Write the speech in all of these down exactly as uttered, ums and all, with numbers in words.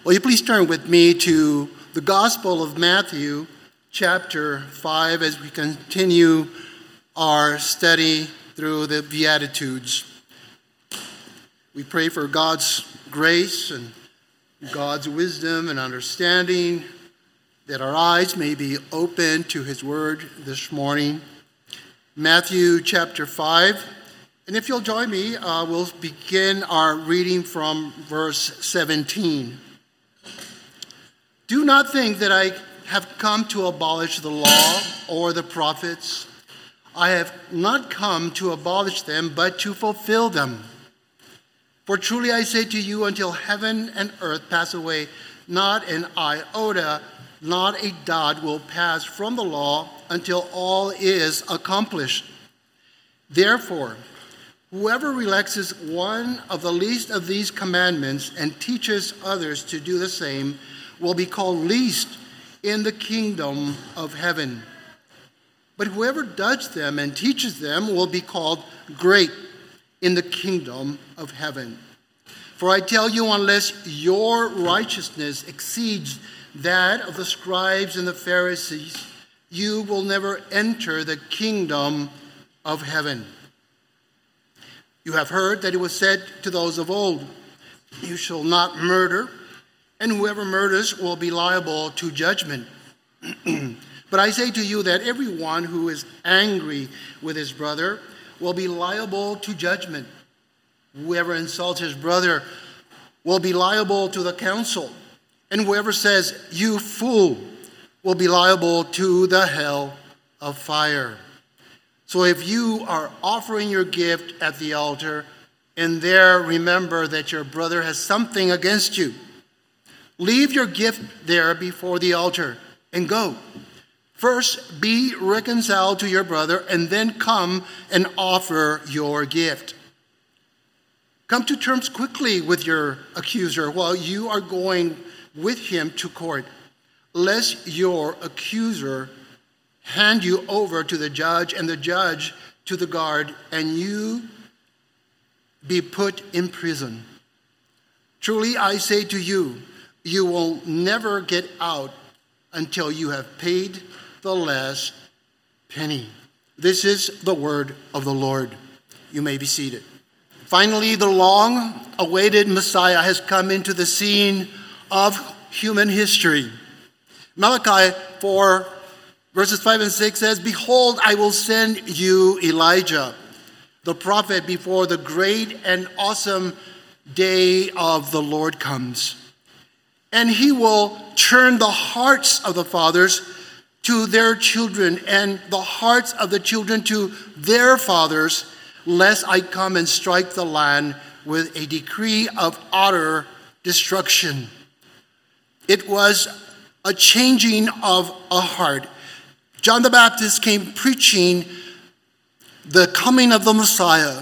Will you please turn with me to the Gospel of Matthew, chapter five, as we continue our study through the Beatitudes. We pray for God's grace and God's wisdom and understanding, that our eyes may be open to his word this morning. Matthew chapter five. And if you'll join me, uh, we'll begin our reading from verse seventeen. Do not think that I have come to abolish the law or the prophets. I have not come to abolish them, but to fulfill them. For truly I say to you, until heaven and earth pass away, not an iota, not a dot will pass from the law until all is accomplished. Therefore, whoever relaxes one of the least of these commandments and teaches others to do the same will be called least in the kingdom of heaven. But whoever does them and teaches them will be called great in the kingdom of heaven. For I tell you, unless your righteousness exceeds that of the scribes and the Pharisees, you will never enter the kingdom of heaven. You have heard that it was said to those of old, you shall not murder, and whoever murders will be liable to judgment. But I say to you that everyone who is angry with his brother will be liable to judgment. Whoever insults his brother will be liable to the council. And whoever says, you fool, will be liable to the hell of fire. So if you are offering your gift at the altar, and there remember that your brother has something against you, leave your gift there before the altar and go. First, be reconciled to your brother, and then come and offer your gift. Come to terms quickly with your accuser while you are going with him to court, lest your accuser hand you over to the judge, and the judge to the guard, and you be put in prison. Truly, I say to you, you will never get out until you have paid the last penny. This is the word of the Lord. You may be seated. Finally, the long-awaited Messiah has come into the scene of human history. Malachi four, verses five and six says, behold, I will send you Elijah, the prophet, before the great and awesome day of the Lord comes. And he will turn the hearts of the fathers to their children, and the hearts of the children to their fathers, lest I come and strike the land with a decree of utter destruction. It was a changing of a heart. John the Baptist came preaching the coming of the Messiah.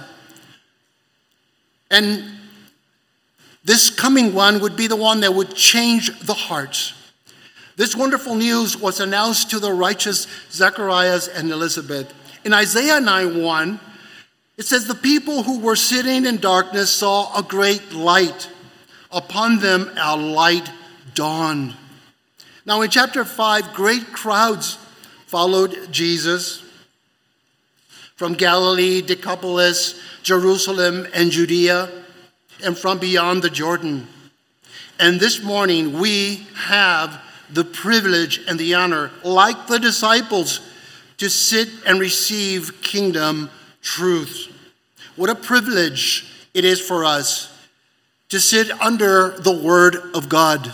And this coming one would be the one that would change the hearts. This wonderful news was announced to the righteous Zacharias and Elizabeth. In Isaiah nine one, it says, the people who were sitting in darkness saw a great light. Upon them a light dawned. Now in chapter five, great crowds followed Jesus from Galilee, Decapolis, Jerusalem, and Judea, and from beyond the Jordan. And this morning we have the privilege and the honor, like the disciples, to sit and receive kingdom truth. What a privilege it is for us to sit under the word of God.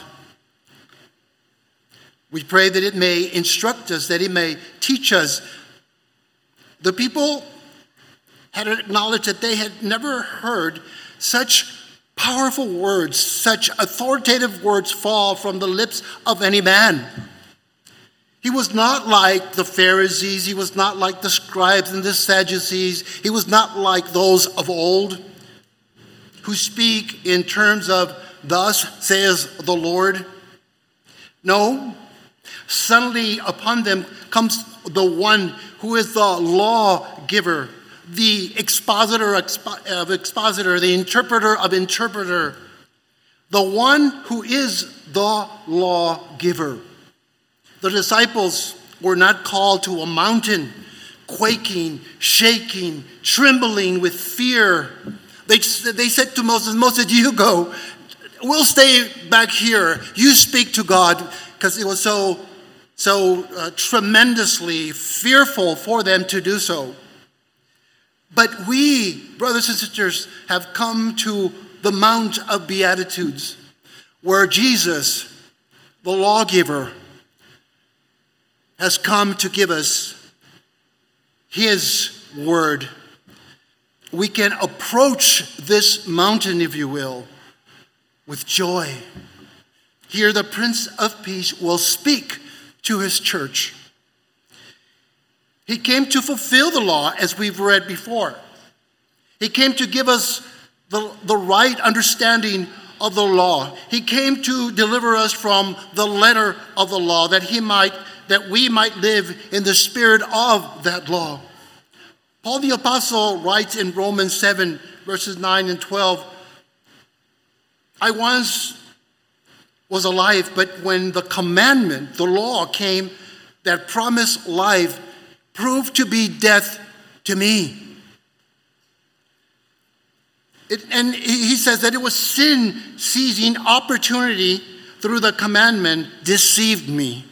We pray that it may instruct us, that it may teach us. The people had acknowledged that they had never heard such powerful words, such authoritative words fall from the lips of any man. He was not like the Pharisees. He was not like the scribes and the Sadducees. He was not like those of old who speak in terms of, thus says the Lord. No, suddenly upon them comes the one who is the lawgiver, the expositor of expositor, the interpreter of interpreter, the one who is the lawgiver. The disciples were not called to a mountain, quaking, shaking, trembling with fear. They, they said to Moses, Moses, you go. We'll stay back here. You speak to God, because it was so, so uh, tremendously fearful for them to do so. But we, brothers and sisters, have come to the Mount of Beatitudes, where Jesus, the lawgiver, has come to give us his word. We can approach this mountain, if you will, with joy. Here the Prince of Peace will speak to his church. He came to fulfill the law, as we've read before. He came to give us the, the right understanding of the law. He came to deliver us from the letter of the law, that he might, that we might live in the spirit of that law. Paul the Apostle writes in Romans seven, verses nine and twelve, I once was alive, but when the commandment, the law came that promised life, proved to be death to me. It, and he says that it was sin seizing opportunity through the commandment deceived me.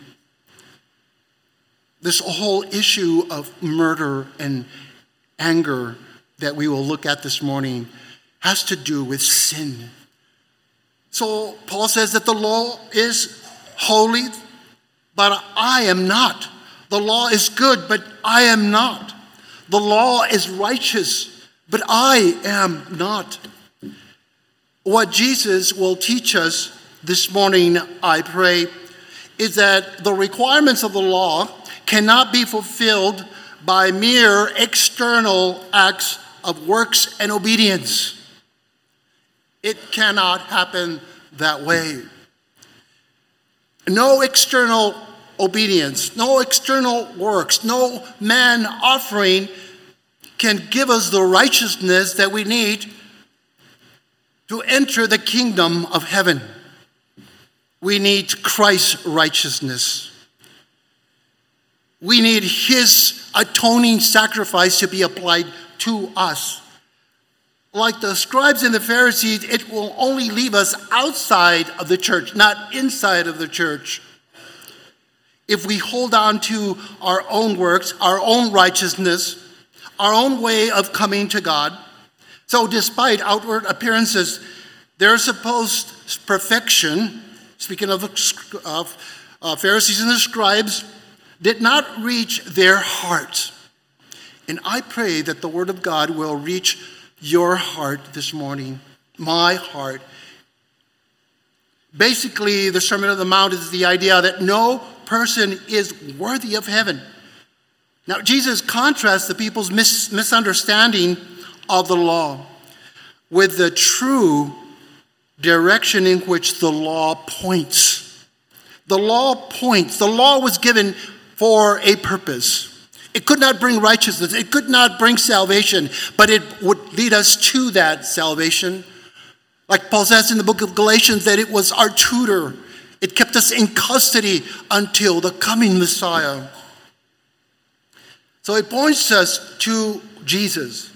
This whole issue of murder and anger that we will look at this morning has to do with sin. So Paul says that the law is holy, but I am not. The law is good, but I am not. The law is righteous, but I am not. What Jesus will teach us this morning, I pray, is that the requirements of the law cannot be fulfilled by mere external acts of works and obedience. It cannot happen that way. No external obedience, no external works, no man offering can give us the righteousness that we need to enter the kingdom of heaven. We need Christ's righteousness. We need his atoning sacrifice to be applied to us. Like the scribes and the Pharisees, it will only leave us outside of the church, not inside of the church. If we hold on to our own works, our own righteousness, our own way of coming to God. So despite outward appearances, their supposed perfection, speaking of, of uh, Pharisees and the scribes, did not reach their hearts. And I pray that the word of God will reach your heart this morning, my heart. Basically, the Sermon on the Mount is the idea that no person is worthy of heaven. Now, Jesus contrasts the people's mis- misunderstanding of the law with the true direction in which the law points. The law points. The law was given for a purpose. It could not bring righteousness. It could not bring salvation, but it would lead us to that salvation. Like Paul says in the book of Galatians, that it was our tutor. It kept us in custody until the coming Messiah. So it points us to Jesus.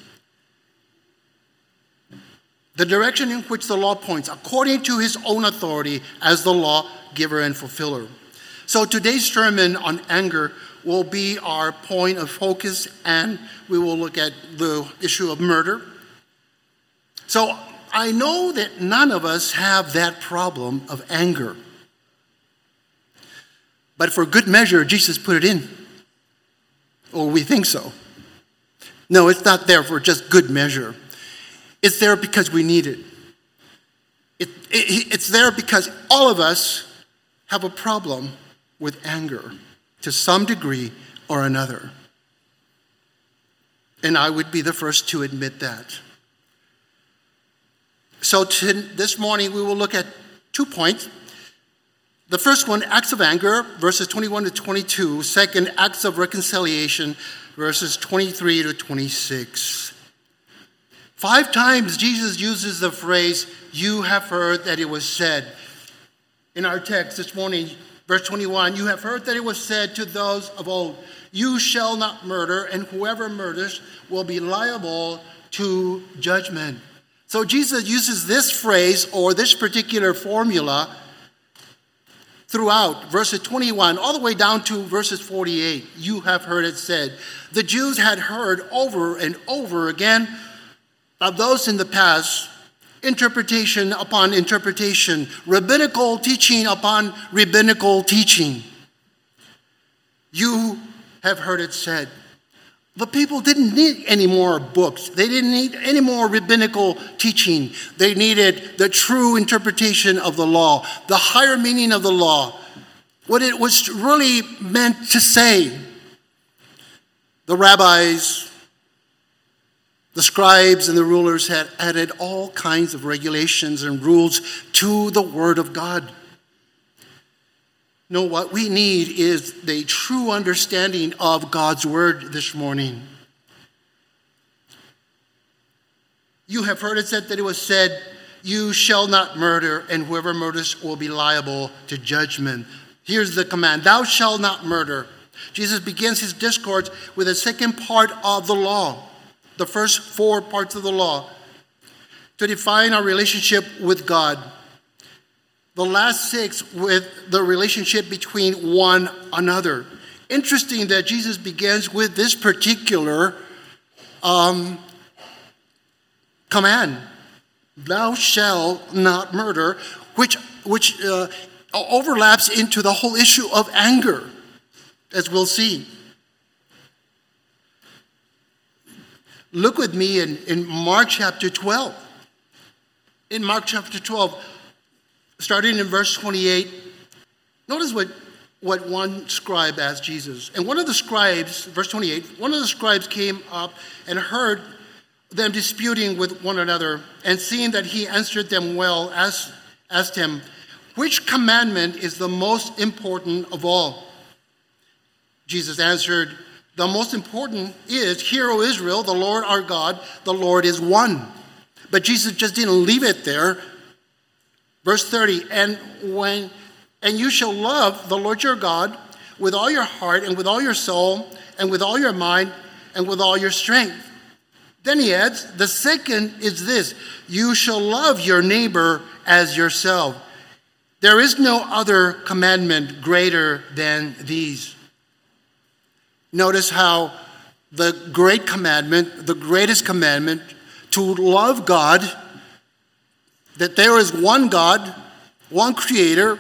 The direction in which the law points, according to his own authority as the lawgiver and fulfiller. So today's sermon on anger will be our point of focus, and we will look at the issue of murder. So I know that none of us have that problem of anger. But for good measure, Jesus put it in. Or we think so. No, it's not there for just good measure. It's there because we need it. It, it. It's there because all of us have a problem with anger to some degree or another. And I would be the first to admit that. So to, this morning we will look at two points. The first one, acts of anger, verses twenty-one to twenty-two. Second, acts of reconciliation, verses twenty-three to twenty-six. Five times Jesus uses the phrase, "You have heard that it was said." In our text this morning, verse twenty-one, you have heard that it was said to those of old, you shall not murder, and whoever murders will be liable to judgment. So Jesus uses this phrase or this particular formula throughout verses twenty-one all the way down to verses forty-eight. You have heard it said. The Jews had heard over and over again of those in the past, interpretation upon interpretation, rabbinical teaching upon rabbinical teaching. You have heard it said. The people didn't need any more books. They didn't need any more rabbinical teaching. They needed the true interpretation of the law, the higher meaning of the law, what it was really meant to say. The rabbis, the scribes, and the rulers had added all kinds of regulations and rules to the Word of God. No, what we need is the true understanding of God's Word this morning. You have heard it said that it was said, you shall not murder, and whoever murders will be liable to judgment. Here's the command, thou shalt not murder. Jesus begins his discourse with the second part of the law, the first four parts of the law, to define our relationship with God. The last six with the relationship between one another. Interesting that Jesus begins with this particular um, command, thou shalt not murder, which, which uh, overlaps into the whole issue of anger, as we'll see. Look with me in, in Mark chapter twelve. In Mark chapter twelve, starting in verse twenty-eight, notice what, what one scribe asked Jesus. And one of the scribes, verse twenty-eight, one of the scribes came up and heard them disputing with one another, and seeing that he answered them well, asked, asked him, which commandment is the most important of all? Jesus answered, the most important is, hear, O Israel, the Lord our God, the Lord is one. But Jesus just didn't leave it there. Verse thirty, and when and you shall love the Lord your God with all your heart and with all your soul and with all your mind and with all your strength. Then he adds, the second is this, you shall love your neighbor as yourself. There is no other commandment greater than these. Notice how the great commandment, the greatest commandment, to love God, that there is one God, one Creator,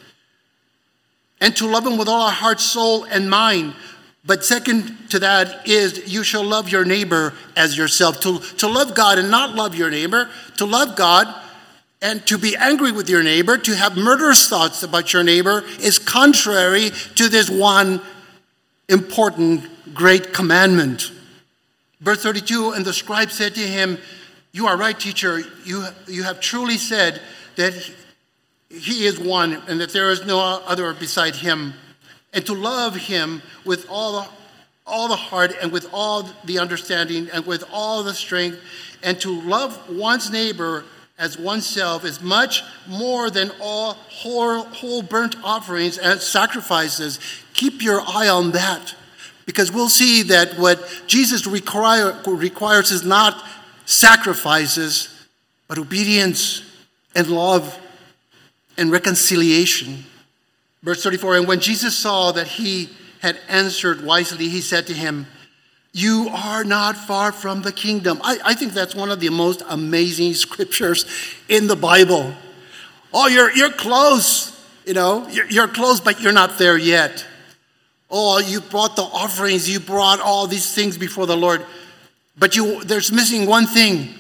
and to love Him with all our heart, soul, and mind. But second to that is you shall love your neighbor as yourself. To, to love God and not love your neighbor, to love God and to be angry with your neighbor, to have murderous thoughts about your neighbor is contrary to this one important great commandment. Verse thirty-two, and the scribe said to him, you are right, teacher. You, you have truly said that he is one and that there is no other beside him. And to love him with all the, all the heart and with all the understanding and with all the strength, and to love one's neighbor as oneself is much more than all whole, whole burnt offerings and sacrifices. Keep your eye on that, because we'll see that what Jesus require, requires is not sacrifices, but obedience and love and reconciliation. Verse thirty-four, and when Jesus saw that he had answered wisely, he said to him, you are not far from the kingdom. I, I think that's one of the most amazing scriptures in the Bible. Oh, you're, you're close, you know, you're, you're close, but you're not there yet. Oh, you brought the offerings, you brought all these things before the Lord, but you there's missing one thing.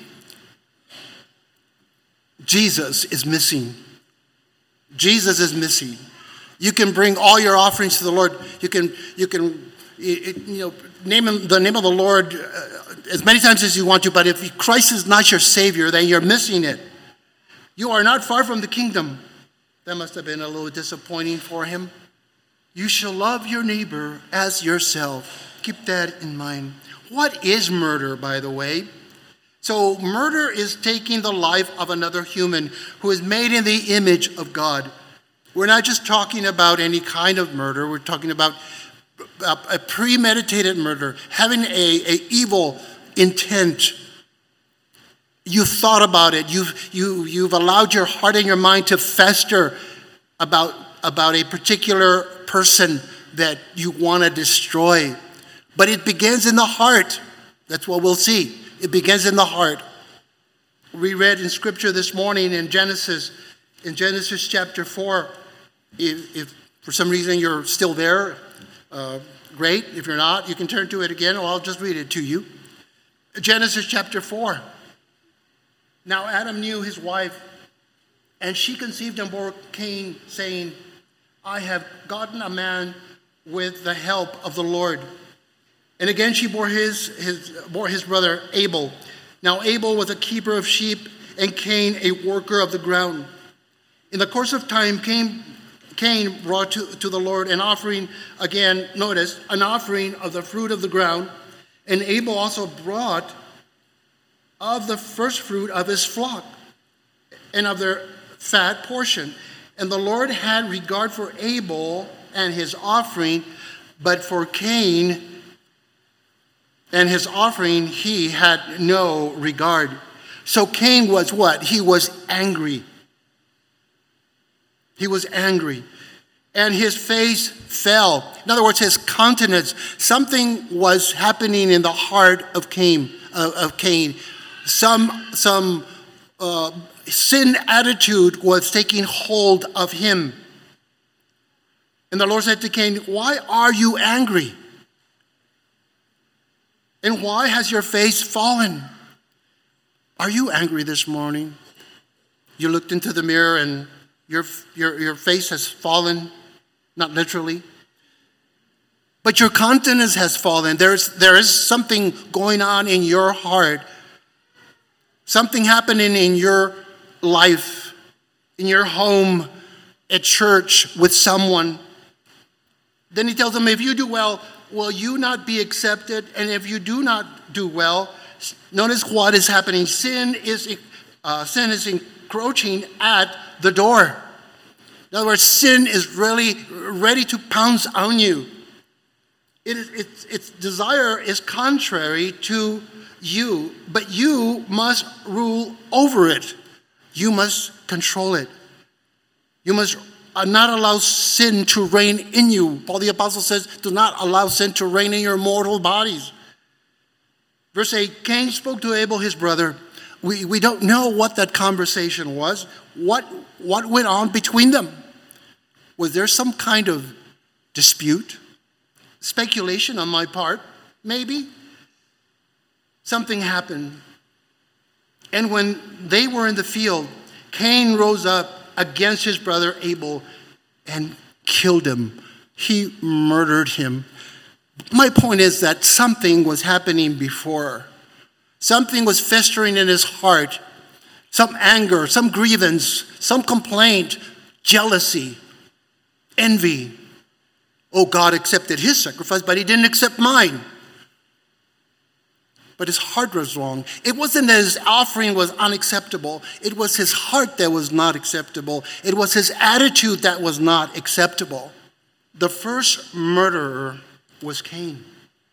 Jesus is missing. Jesus is missing. You can bring all your offerings to the Lord. You can, you can, you know, name him, the name of the Lord uh, as many times as you want to, but if Christ is not your Savior, then you're missing it. You are not far from the kingdom. That must have been a little disappointing for him. You shall love your neighbor as yourself. Keep that in mind. What is murder, by the way? So murder is taking the life of another human who is made in the image of God. We're not just talking about any kind of murder. We're talking about a, a premeditated murder, having a, a evil intent. You've thought about it. You've, you, you've allowed your heart and your mind to fester about, about a particular person that you want to destroy. But it begins in the heart. That's what we'll see. It begins in the heart. We read in Scripture this morning in Genesis, in Genesis chapter four. If, if for some reason you're still there, uh, great. If you're not, you can turn to it again, or I'll just read it to you. Genesis chapter four. Now Adam knew his wife, and she conceived and bore Cain, saying, I have gotten a man with the help of the Lord. And again she bore his, his, bore his brother Abel. Now Abel was a keeper of sheep, and Cain a worker of the ground. In the course of time, Cain, Cain brought to, to the Lord an offering, again, notice, an offering of the fruit of the ground. And Abel also brought of the first fruit of his flock and of their fat portion. And the Lord had regard for Abel and his offering, but for Cain and his offering he had no regard. So Cain was what? He was angry. He was angry. And his face fell. In other words, his countenance, something was happening in the heart of Cain. Uh, of Cain. Some, some uh, sin attitude was taking hold of him. And the Lord said to Cain, why are you angry? And why has your face fallen? Are you angry this morning? You looked into the mirror and your, your, your face has fallen, not literally. But your countenance has fallen. There's, there is something going on in your heart. Something happening in your life, in your home, at church, with someone. Then he tells them, if you do well, will you not be accepted? And if you do not do well, notice what is happening. Sin is, uh, sin is encroaching at the door. In other words, sin is really ready to pounce on you. It is, its, its desire is contrary to you, but you must rule over it. You must control it. You must not allow sin to reign in you. Paul the Apostle says, do not allow sin to reign in your mortal bodies. Verse eight, Cain spoke to Abel, his brother. We, we don't know what that conversation was. What, what went on between them? Was there some kind of dispute? Speculation on my part, maybe. Something happened. And when they were in the field, Cain rose up against his brother Abel and killed him. He murdered him. My point is that something was happening before. Something was festering in his heart. Some anger, some grievance, some complaint, jealousy, envy. Oh, God accepted his sacrifice, but he didn't accept mine. But his heart was wrong. It wasn't that his offering was unacceptable. It was his heart that was not acceptable. It was his attitude that was not acceptable. The first murderer was Cain,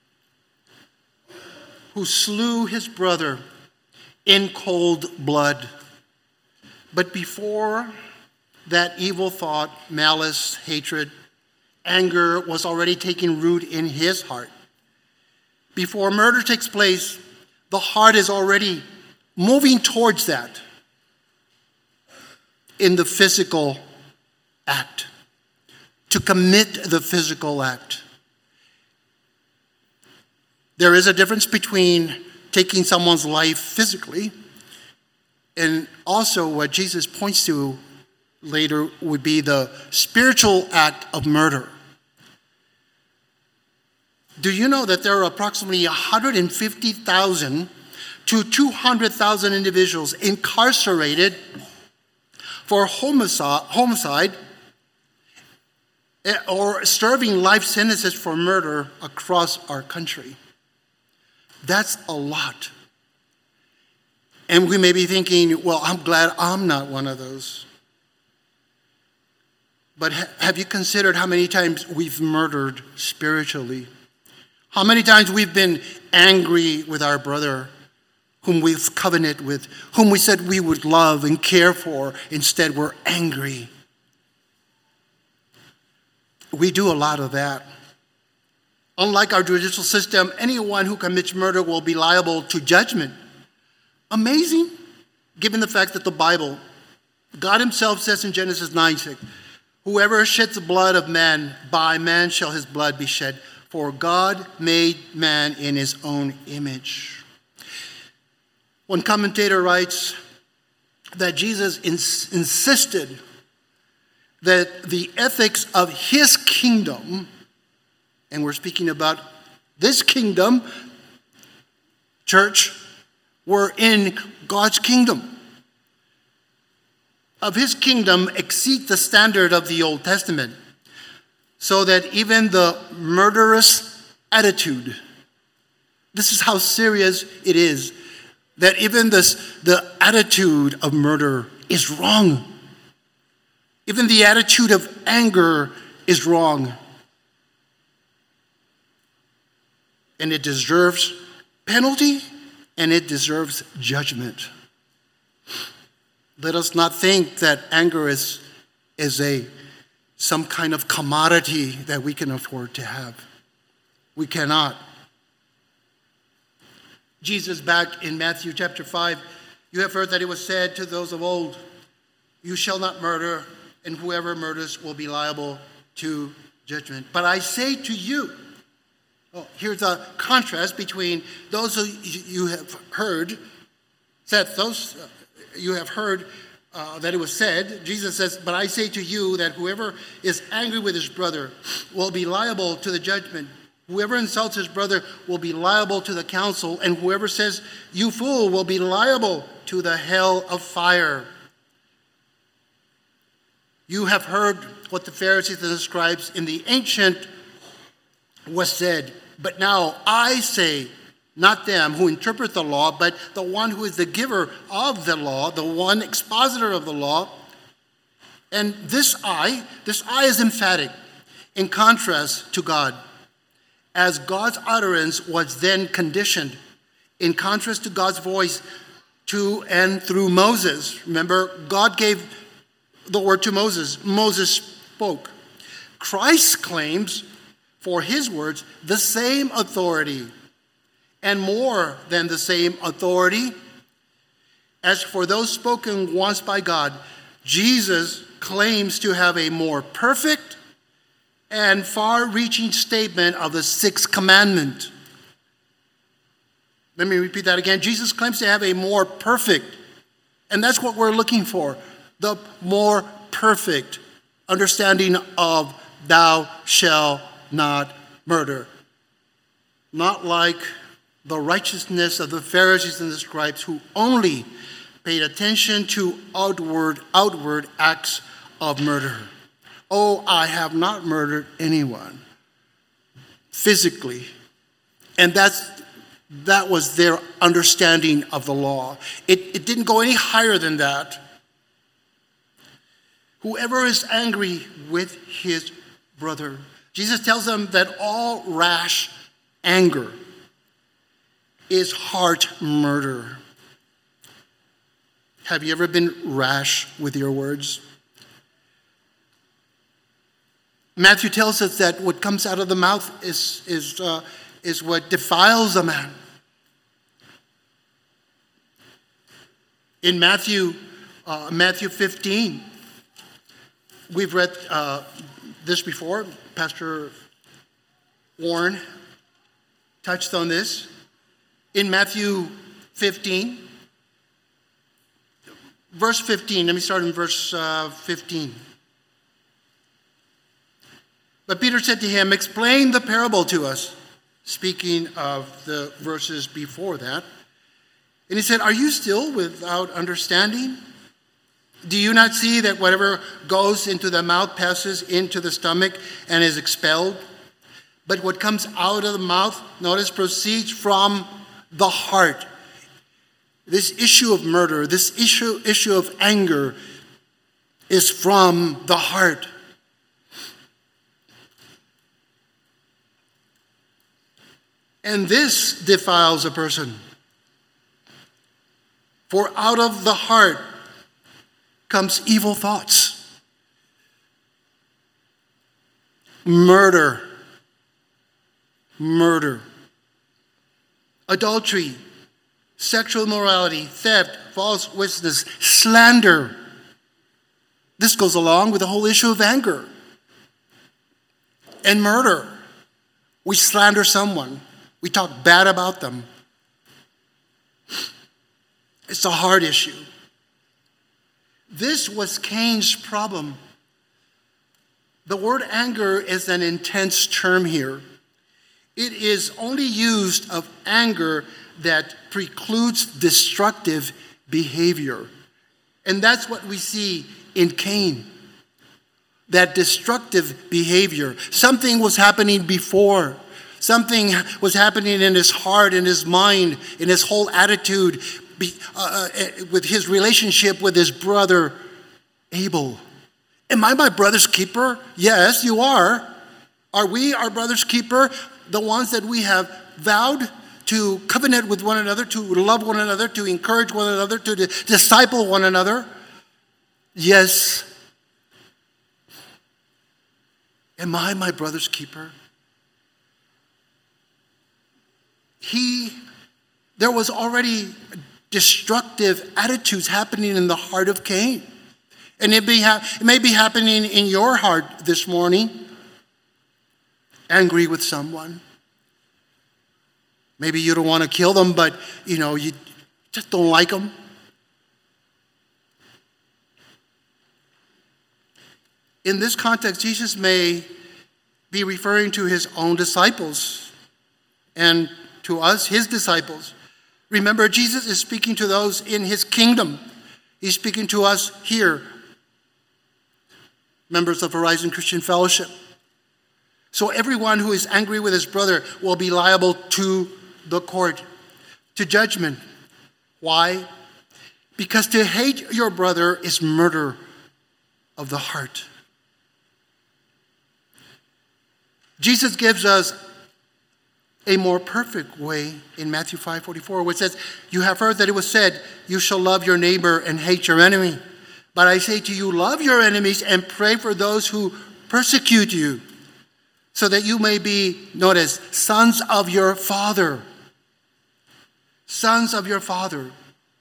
who slew his brother in cold blood. But before that evil thought, malice, hatred, anger was already taking root in his heart. Before murder takes place, the heart is already moving towards that in the physical act, to commit the physical act. There is a difference between taking someone's life physically and also what Jesus points to later would be the spiritual act of murder. Do you know that there are approximately one hundred fifty thousand to two hundred thousand individuals incarcerated for homicide, homicide or serving life sentences for murder across our country? That's a lot. And we may be thinking, well, I'm glad I'm not one of those. But ha- have you considered how many times we've murdered spiritually? How many times we've been angry with our brother, whom we've covenanted with, whom we said we would love and care for. Instead, we're angry. We do a lot of that. Unlike our judicial system, anyone who commits murder will be liable to judgment. Amazing, given the fact that the Bible, God himself says in Genesis nine six, whoever sheds the blood of man, by man shall his blood be shed, for God made man in his own image. One commentator writes that Jesus ins- insisted that the ethics of his kingdom, and we're speaking about this kingdom, church, were in God's kingdom. Of his kingdom exceed the standard of the Old Testament, so that even the murderous attitude, this is how serious it is, that even this, the attitude of murder is wrong. Even the attitude of anger is wrong. And it deserves penalty, and it deserves judgment. Let us not think that anger is, is a some kind of commodity that we can afford to have. We cannot. Jesus, back in Matthew chapter five, you have heard that it was said to those of old, you shall not murder, and whoever murders will be liable to judgment. But I say to you, oh, here's a contrast between those who you have heard, said those uh, you have heard uh, that it was said. Jesus says, but I say to you that whoever is angry with his brother will be liable to the judgment. Whoever insults his brother will be liable to the council, and whoever says, you fool, will be liable to the hell of fire. You have heard what the Pharisees and the scribes in the ancient was said, but now I say, not them who interpret the law, but the one who is the giver of the law, the one expositor of the law. And this I, this I is emphatic in contrast to God, as God's utterance was then conditioned in contrast to God's voice to and through Moses. Remember, God gave the word to Moses. Moses spoke. Christ claims for his words the same authority, and more than the same authority. As for those spoken once by God, Jesus claims to have a more perfect and far-reaching statement of the sixth commandment. Let me repeat that again. Jesus claims to have a more perfect, and that's what we're looking for, the more perfect understanding of thou shalt not murder. Not like the righteousness of the Pharisees and the scribes, who only paid attention to outward, outward acts of murder. Oh, I have not murdered anyone physically. And that's that was their understanding of the law. It, it didn't go any higher than that. Whoever is angry with his brother, Jesus tells them that all rash anger is heart murder. Have you ever been rash with your words? Matthew tells us that what comes out of the mouth is, is, uh, is what defiles a man. In Matthew, uh, Matthew fifteen, we've read uh, this before. Pastor Warren touched on this. In Matthew fifteen, verse fifteen, let me start in verse uh, fifteen. But Peter said to him, explain the parable to us, speaking of the verses before that. And he said, are you still without understanding? Do you not see that whatever goes into the mouth passes into the stomach and is expelled? But what comes out of the mouth, notice, proceeds from the heart. This issue of murder, this issue, issue of anger is from the heart. And this defiles a person. For out of the heart comes evil thoughts, murder, murder, adultery, sexual immorality, theft, false witness, slander. This goes along with the whole issue of anger and murder. We slander someone. We talk bad about them. It's a hard issue. This was Cain's problem. The word anger is an intense term here. It is only used of anger that precludes destructive behavior. And that's what we see in Cain. That destructive behavior. Something was happening before. Something was happening in his heart, in his mind, in his whole attitude, be, uh, uh, with his relationship with his brother Abel. Am I my brother's keeper? Yes, you are. Are we our brother's keeper? The ones that we have vowed to covenant with one another, to love one another, to encourage one another, to disciple one another? Yes. Am I my brother's keeper? He, there was already destructive attitudes happening in the heart of Cain. And it, be ha- it may be happening in your heart this morning. Angry with someone. Maybe you don't want to kill them, but you know, you just don't like them. In this context, Jesus may be referring to his own disciples and to us, his disciples. Remember, Jesus is speaking to those in his kingdom. He's speaking to us here, members of Horizon Christian Fellowship. So everyone who is angry with his brother will be liable to the court, to judgment. Why? Because to hate your brother is murder of the heart. Jesus gives us a more perfect way in Matthew five forty-four, which says, you have heard that it was said, you shall love your neighbor and hate your enemy. But I say to you, love your enemies and pray for those who persecute you, so that you may be, notice, sons of your Father. Sons of your Father.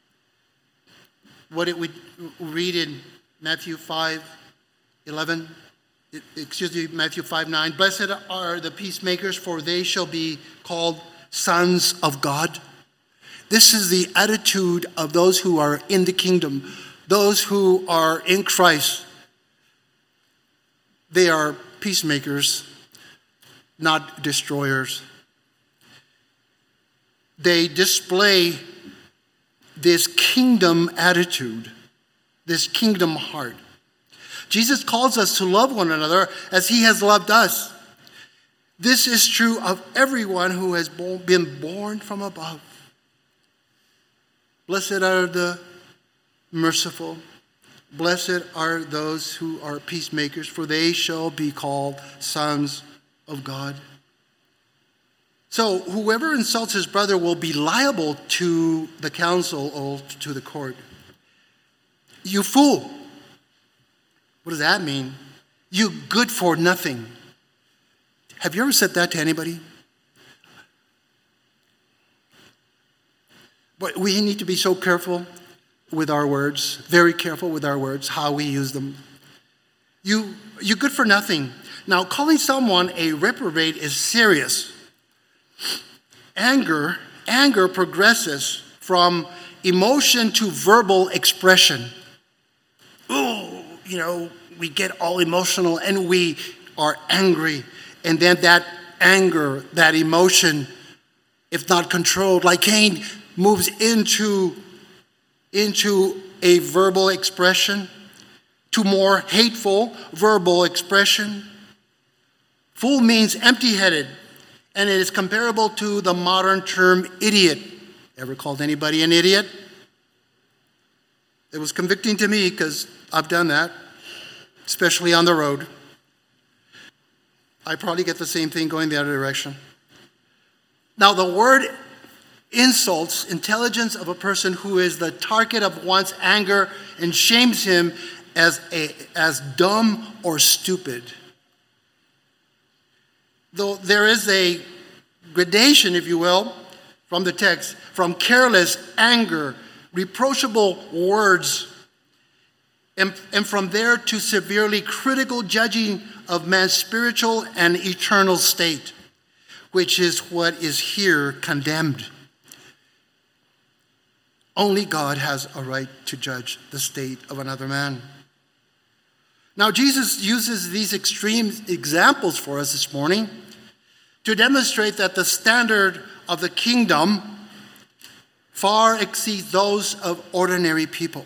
What did we read in Matthew five eleven? Excuse me, Matthew five nine. Blessed are the peacemakers, for they shall be called sons of God. This is the attitude of those who are in the kingdom, those who are in Christ. They are peacemakers, not destroyers. They display this kingdom attitude, this kingdom heart. Jesus calls us to love one another as he has loved us. This is true of everyone who has been born from above. Blessed are the merciful. Blessed are those who are peacemakers, for they shall be called sons of God. So whoever insults his brother will be liable to the council or to the court. You fool. What does that mean? You good for nothing. Have you ever said that to anybody? But we need to be so careful with our words, very careful with our words, how we use them. You, you good for nothing. Now, calling someone a reprobate is serious. Anger, anger progresses from emotion to verbal expression. Oh, you know, we get all emotional and we are angry. And then that anger, that emotion, if not controlled, like Cain, moves into, into a verbal expression, to more hateful verbal expression. Fool means empty-headed, and it is comparable to the modern term idiot. Ever called anybody an idiot? It was convicting to me because I've done that, especially on the road. I probably get the same thing going the other direction. Now, the word insults intelligence of a person who is the target of one's anger and shames him as, a, as dumb or stupid. Though there is a gradation, if you will, from the text, from careless anger, reproachable words, and, and from there to severely critical judging of man's spiritual and eternal state, which is what is here condemned. Only God has a right to judge the state of another man. Now, Jesus uses these extreme examples for us this morning to demonstrate that the standard of the kingdom far exceeds those of ordinary people.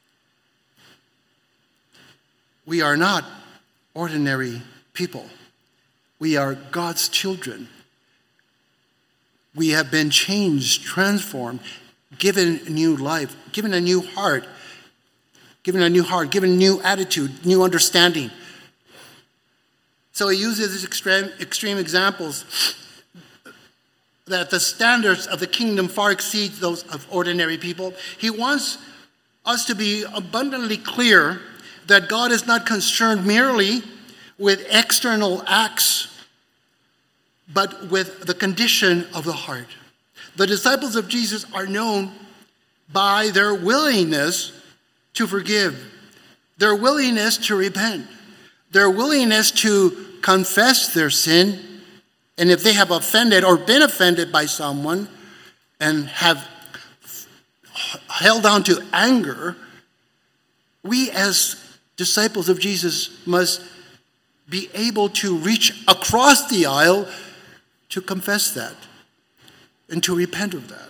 We are not ordinary people. We are God's children. We have been changed, transformed, given new life, given a new heart, given a new heart, given a new attitude, new understanding. So he uses these extreme, extreme examples that the standards of the kingdom far exceed those of ordinary people. He wants us to be abundantly clear that God is not concerned merely with external acts, but with the condition of the heart. The disciples of Jesus are known by their willingness to forgive, their willingness to repent, their willingness to confess their sin, and if they have offended or been offended by someone and have held on to anger, we as disciples of Jesus must be able to reach across the aisle to confess that and to repent of that.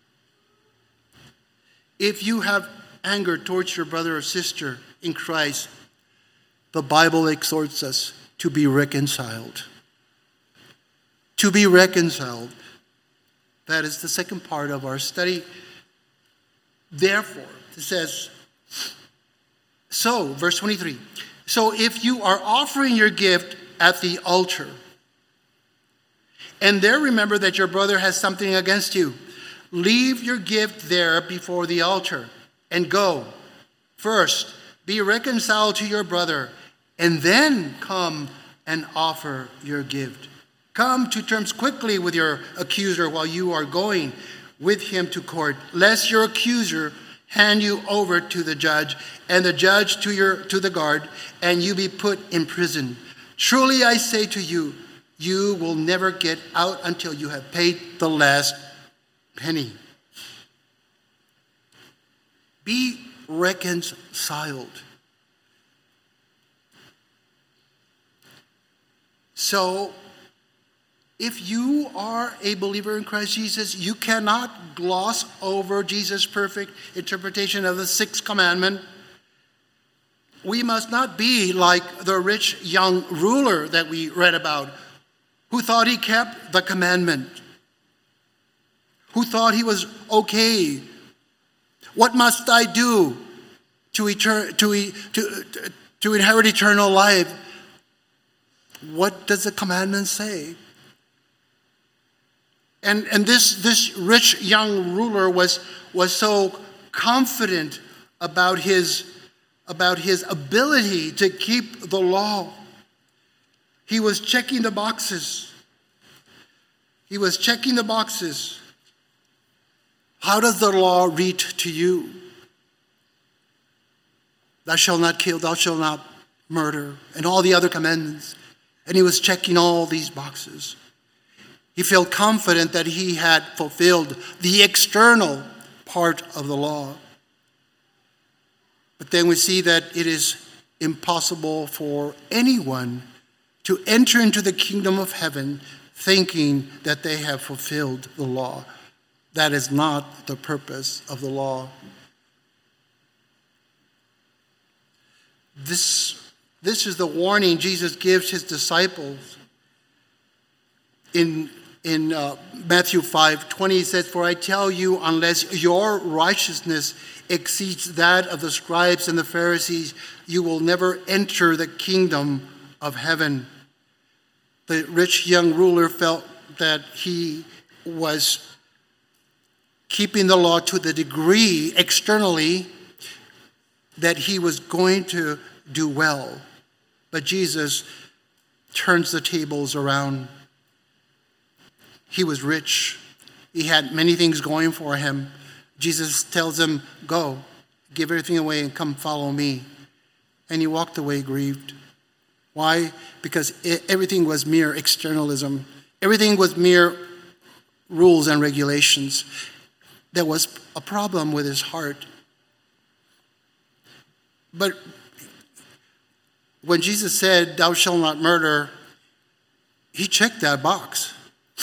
If you have anger towards your brother or sister in Christ, the Bible exhorts us to be reconciled. To be reconciled. That is the second part of our study. Therefore, it says, so, verse twenty-three, so if you are offering your gift at the altar, and there remember that your brother has something against you, leave your gift there before the altar and go. First, be reconciled to your brother, and then come and offer your gift. Come to terms quickly with your accuser while you are going with him to court, lest your accuser hand you over to the judge, and the judge to your to the guard, and you be put in prison. Truly I say to you, you will never get out until you have paid the last penny. Be reconciled. So, if you are a believer in Christ Jesus, you cannot gloss over Jesus' perfect interpretation of the sixth commandment. We must not be like the rich young ruler that we read about, who thought he kept the commandment, who thought he was okay. What must I do to, etern- to, to, to inherit eternal life? What does the commandment say? And, and this, this rich young ruler was, was so confident about his, about his ability to keep the law. He was checking the boxes. He was checking the boxes. How does the law read to you? Thou shalt not kill, thou shalt not murder, and all the other commandments. And he was checking all these boxes. He felt confident that he had fulfilled the external part of the law. But then we see that it is impossible for anyone to enter into the kingdom of heaven thinking that they have fulfilled the law. That is not the purpose of the law. This, this is the warning Jesus gives his disciples. In, in uh, Matthew five twenty, he says, "For I tell you, unless your righteousness exceeds that of the scribes and the Pharisees, you will never enter the kingdom of heaven." The rich young ruler felt that he was keeping the law to the degree externally that he was going to do well. But Jesus turns the tables around. He was rich. He had many things going for him. Jesus tells him, go, give everything away and come follow me. And he walked away grieved. Why? Because it, everything was mere externalism. Everything was mere rules and regulations. There was a problem with his heart. But when Jesus said, thou shalt not murder, he checked that box.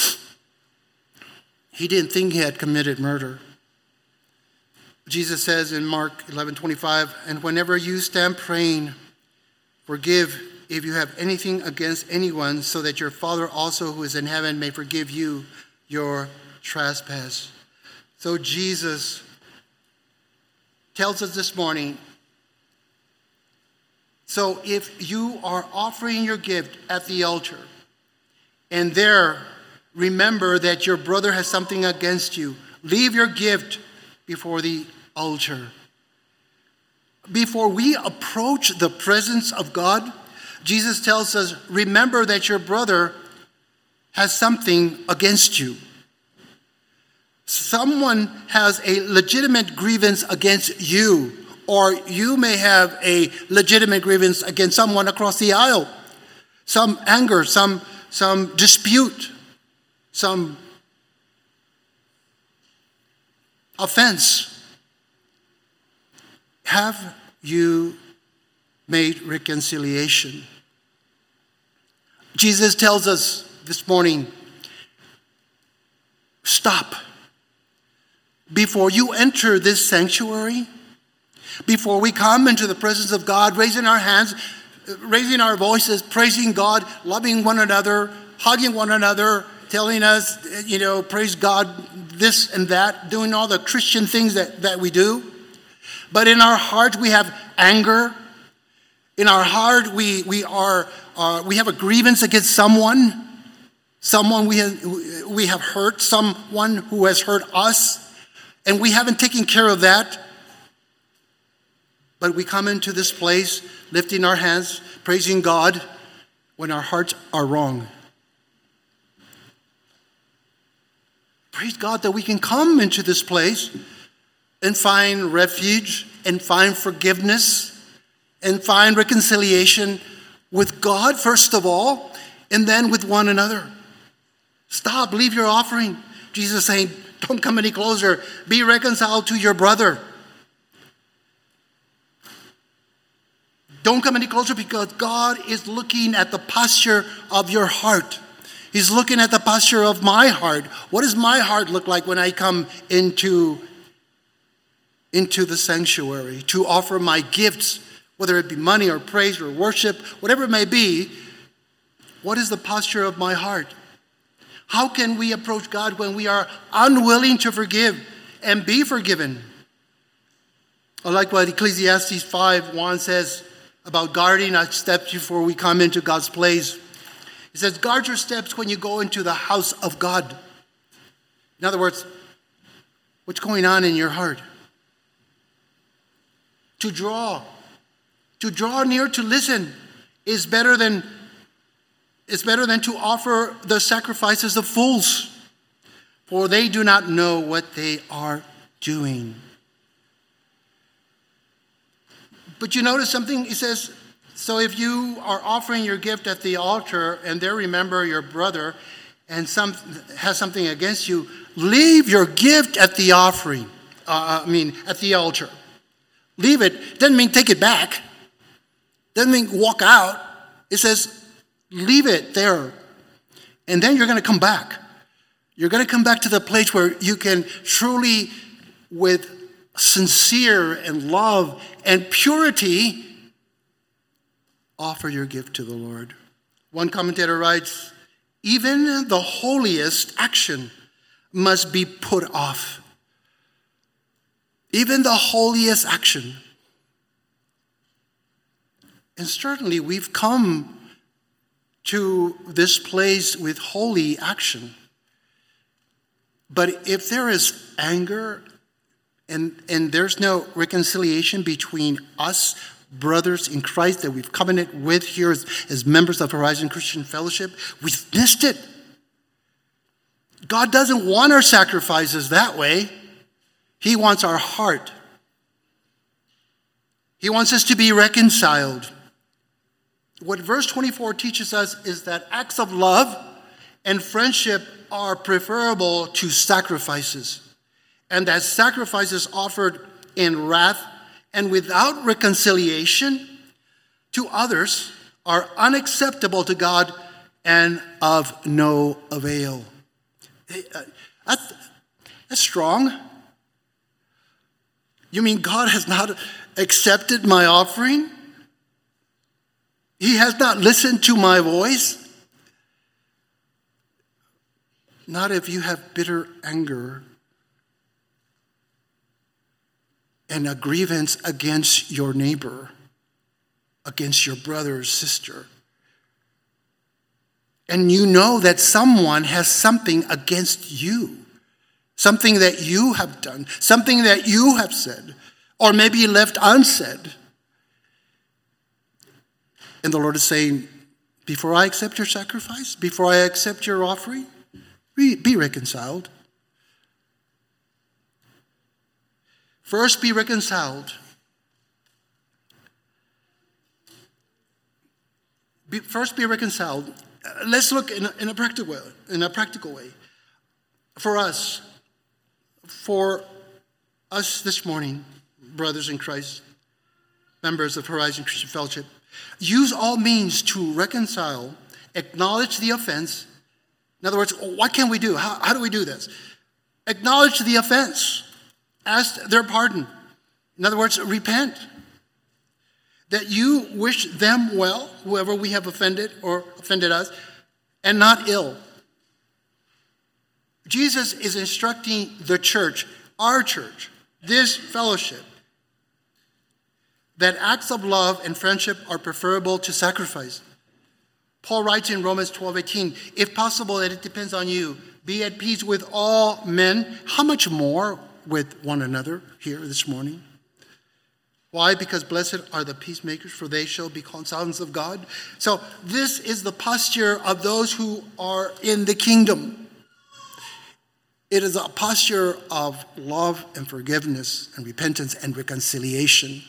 He didn't think he had committed murder. Jesus says in Mark eleven twenty-five, and whenever you stand praying, forgive if you have anything against anyone, so that your Father also who is in heaven may forgive you your trespass. So Jesus tells us this morning, so if you are offering your gift at the altar, and there remember that your brother has something against you, leave your gift before the altar. Before we approach the presence of God, Jesus tells us, remember that your brother has something against you. Someone has a legitimate grievance against you, or you may have a legitimate grievance against someone across the aisle. Some anger, some, some dispute, some offense. Have you made reconciliation? Jesus tells us this morning, stop. Before you enter this sanctuary, before we come into the presence of God, raising our hands, raising our voices, praising God, loving one another, hugging one another, telling us, you know, praise God, this and that, doing all the Christian things that, that we do. But in our heart, we have anger. In our heart, we, we, are, uh, we have a grievance against someone, someone we have, we have hurt, someone who has hurt us, and we haven't taken care of that. But we come into this place, lifting our hands, praising God, when our hearts are wrong. Praise God that we can come into this place and find refuge and find forgiveness and find reconciliation with God, first of all, and then with one another. Stop, leave your offering. Jesus is saying, don't come any closer. Be reconciled to your brother. Don't come any closer, because God is looking at the posture of your heart. He's looking at the posture of my heart. What does my heart look like when I come into into the sanctuary to offer my gifts, whether it be money or praise or worship, whatever it may be? What is the posture of my heart? How can we approach God when we are unwilling to forgive and be forgiven? I like what Ecclesiastes five one says about guarding our steps before we come into God's place. It says, guard your steps when you go into the house of God. In other words, what's going on in your heart? To draw, to draw near to listen is better than is better than to offer the sacrifices of fools, for they do not know what they are doing. But you notice something? It says, so if you are offering your gift at the altar and there remember your brother and some has something against you, leave your gift at the offering. Uh, I mean, at the altar. Leave it. Doesn't mean take it back. Doesn't mean walk out. It says leave it there. And then you're going to come back. You're going to come back to the place where you can truly, with sincere and love and purity, offer your gift to the Lord. One commentator writes, even the holiest action must be put off. Even the holiest action. And certainly we've come to this place with holy action. But if there is anger and, and there's no reconciliation between us, brothers in Christ, that we've covenanted with here as, as members of Horizon Christian Fellowship, we've missed it. God doesn't want our sacrifices that way. He wants our heart. He wants us to be reconciled. What verse twenty-four teaches us is that acts of love and friendship are preferable to sacrifices, and that sacrifices offered in wrath and without reconciliation to others are unacceptable to God and of no avail. That's, that's strong. You mean God has not accepted my offering? He has not listened to my voice? Not if you have bitter anger and a grievance against your neighbor, against your brother or sister. And you know that someone has something against you, something that you have done, something that you have said, or maybe left unsaid. And the Lord is saying, before I accept your sacrifice, before I accept your offering, be reconciled. First, be reconciled. Be, first, be reconciled. Let's look in a, in a practical way. In a practical way, for us, for us this morning, brothers in Christ, members of Horizon Christian Fellowship, use all means to reconcile, acknowledge the offense. In other words, what can we do? How, how do we do this? Acknowledge the offense. Ask their pardon. In other words, repent. That you wish them well, whoever we have offended or offended us, and not ill. Jesus is instructing the church, our church, this fellowship, that acts of love and friendship are preferable to sacrifice. Paul writes in Romans twelve eighteen, if possible, that it depends on you, be at peace with all men. How much more with one another here this morning? Why? Because blessed are the peacemakers, for they shall be called sons of God. So this is the posture of those who are in the kingdom. It is a posture of love and forgiveness and repentance and reconciliation.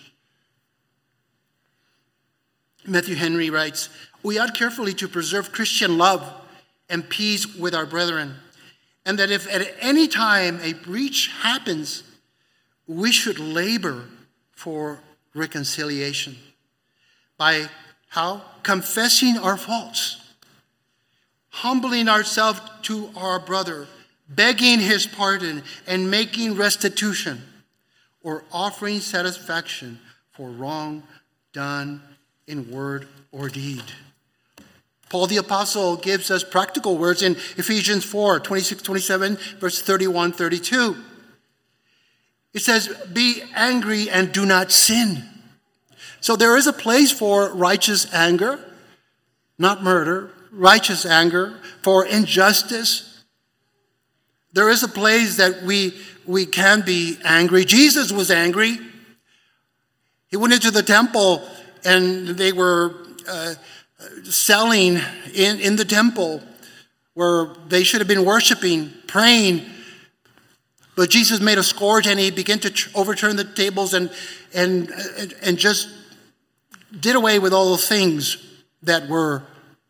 Matthew Henry writes, we ought carefully to preserve Christian love and peace with our brethren, and that if at any time a breach happens, we should labor for reconciliation. By how? Confessing our faults, humbling ourselves to our brother, begging his pardon, and making restitution, or offering satisfaction for wrong done in word or deed. Paul the Apostle gives us practical words in Ephesians four, twenty-six, twenty-seven, verse thirty-one, thirty-two. It says, be angry and do not sin. So there is a place for righteous anger, not murder, righteous anger, for injustice. There is a place that we, we can be angry. Jesus was angry. He went into the temple and they were uh, selling in, in the temple where they should have been worshiping, praying. But Jesus made a scourge and he began to overturn the tables and, and, and just did away with all the things that were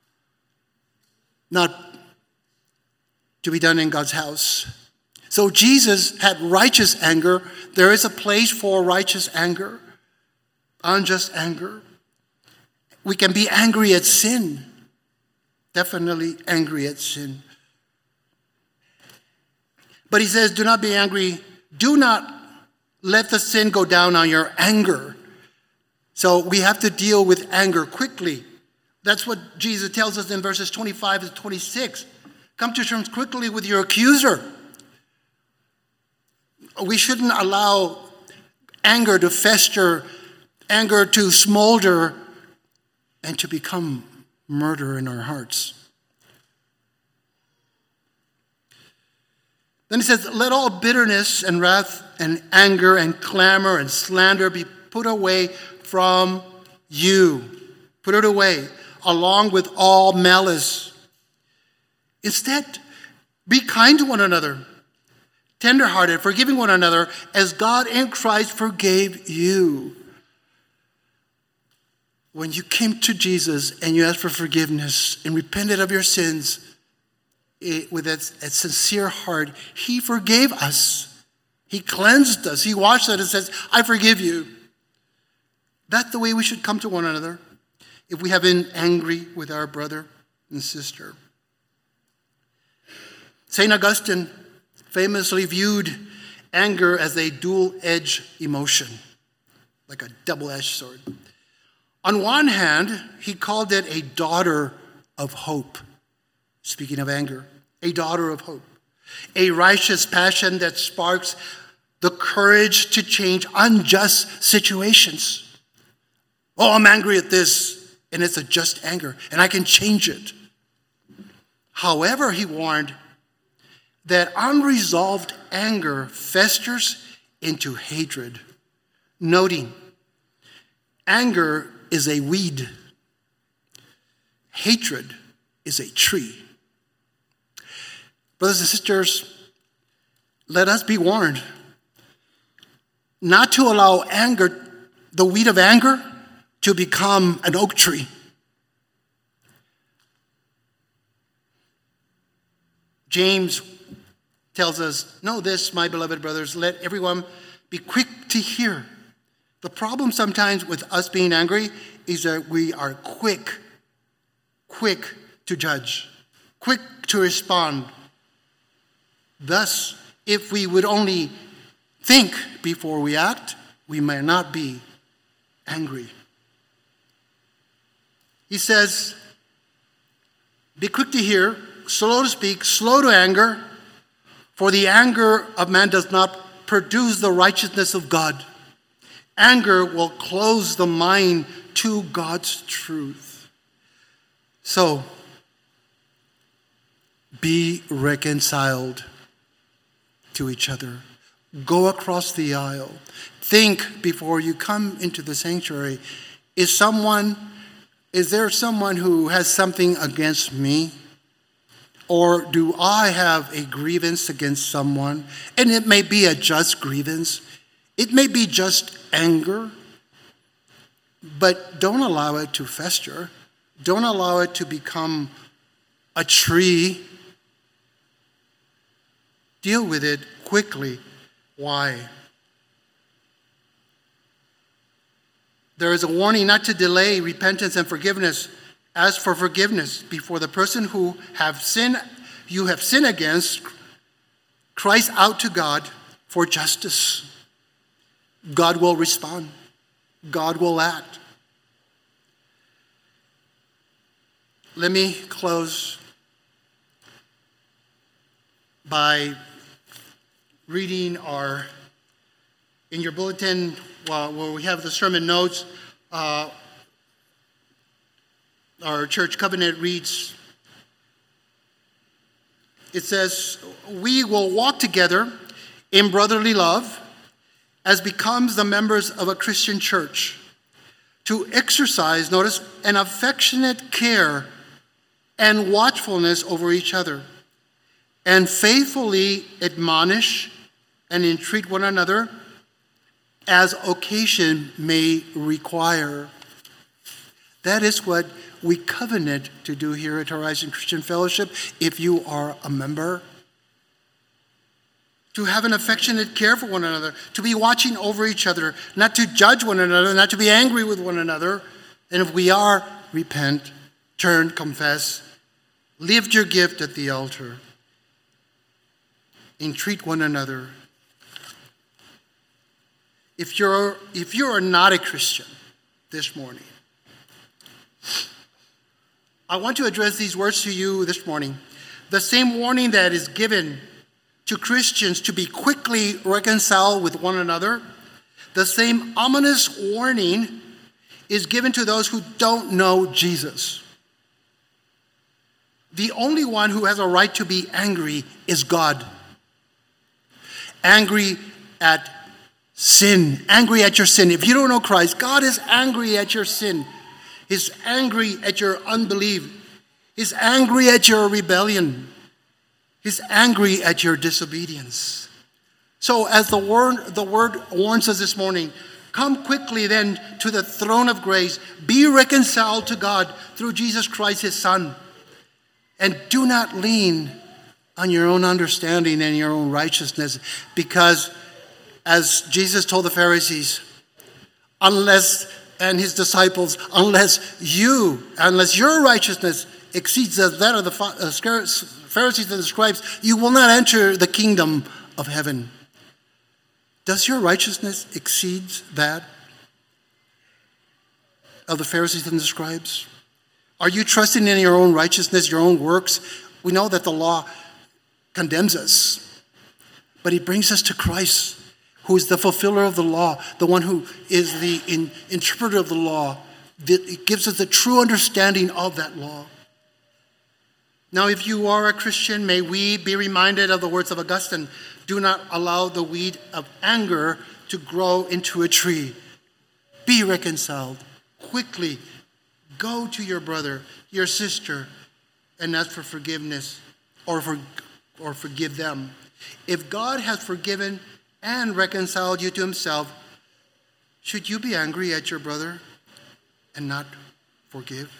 not to be done in God's house. So Jesus had righteous anger. There is a place for righteous anger, unjust anger. We can be angry at sin, definitely angry at sin. But he says, do not be angry. Do not let the sin go down on your anger. So we have to deal with anger quickly. That's what Jesus tells us in verses twenty-five to twenty-six. Come to terms quickly with your accuser. We shouldn't allow anger to fester, anger to smolder, and to become murder in our hearts. Then he says, let all bitterness and wrath and anger and clamor and slander be put away from you. Put it away, along with all malice. Instead, be kind to one another, tenderhearted, forgiving one another, as God in Christ forgave you. When you came to Jesus and you asked for forgiveness and repented of your sins it, with a, a sincere heart, he forgave us. He cleansed us. He washed us and says, I forgive you. That's the way we should come to one another if we have been angry with our brother and sister. Saint Augustine famously viewed anger as a dual-edged emotion, like a double-edged sword. On one hand, he called it a daughter of hope. Speaking of anger, a daughter of hope. A righteous passion that sparks the courage to change unjust situations. Oh, I'm angry at this, and it's a just anger, and I can change it. However, he warned that unresolved anger festers into hatred, noting anger is a weed, hatred is a tree. Brothers and sisters, let us be warned not to allow anger, the weed of anger, to become an oak tree. James tells us, know this, my beloved brothers, let everyone be quick to hear. The problem sometimes with us being angry is that we are quick, quick to judge, quick to respond. Thus, if we would only think before we act, we may not be angry. He says, be quick to hear, slow to speak, slow to anger, for the anger of man does not produce the righteousness of God. Anger will close the mind to God's truth. So, be reconciled to each other. Go across the aisle. Think before you come into the sanctuary. Is someone, is there someone who has something against me? Or do I have a grievance against someone? And it may be a just grievance. It may be just anger. But don't allow it to fester. Don't allow it to become a tree. Deal with it quickly. Why? There is a warning not to delay repentance and forgiveness. Ask for forgiveness before the person who have sinned, you have sinned against cries out to God for justice. God will respond. God will act. Let me close by reading our, in your bulletin, well, where we have the sermon notes, uh, our church covenant reads, it says, we will walk together in brotherly love as becomes the members of a Christian church, to exercise, notice, an affectionate care and watchfulness over each other, and faithfully admonish and entreat one another as occasion may require. That is what we covenant to do here at Horizon Christian Fellowship, if you are a member. To have an affectionate care for one another, to be watching over each other, not to judge one another, not to be angry with one another. And if we are, repent, turn, confess, lift your gift at the altar, entreat one another. If you're, if you are not a Christian this morning, I want to address these words to you this morning. The same warning that is given to Christians to be quickly reconciled with one another, the same ominous warning is given to those who don't know Jesus. The only one who has a right to be angry is God. angry at sin, angry at your sin. If you don't know Christ, God is angry at your sin. He's angry at your unbelief. He's angry at your rebellion. He's angry at your disobedience. So as the word, the word warns us this morning, come quickly then to the throne of grace. Be reconciled to God through Jesus Christ, his Son. And do not lean on your own understanding and your own righteousness, because as Jesus told the Pharisees, unless, and his disciples, unless you, unless your righteousness exceeds that of the Pharisees and the scribes, you will not enter the kingdom of heaven. Does your righteousness exceed that of the Pharisees and the scribes? Are you trusting in your own righteousness, your own works? We know that the law condemns us, but he brings us to Christ, who is the fulfiller of the law, the one who is the in, interpreter of the law. It gives us the true understanding of that law. Now, if you are a Christian, may we be reminded of the words of Augustine: do not allow the weed of anger to grow into a tree. Be reconciled quickly. Go to your brother, your sister, and ask for forgiveness, or for, or forgive them. If God has forgiven and reconciled you to himself, should you be angry at your brother and not forgive?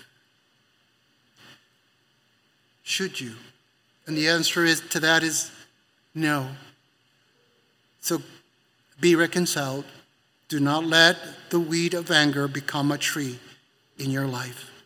Should you? And the answer is to that is no. So be reconciled. Do not let the weed of anger become a tree in your life.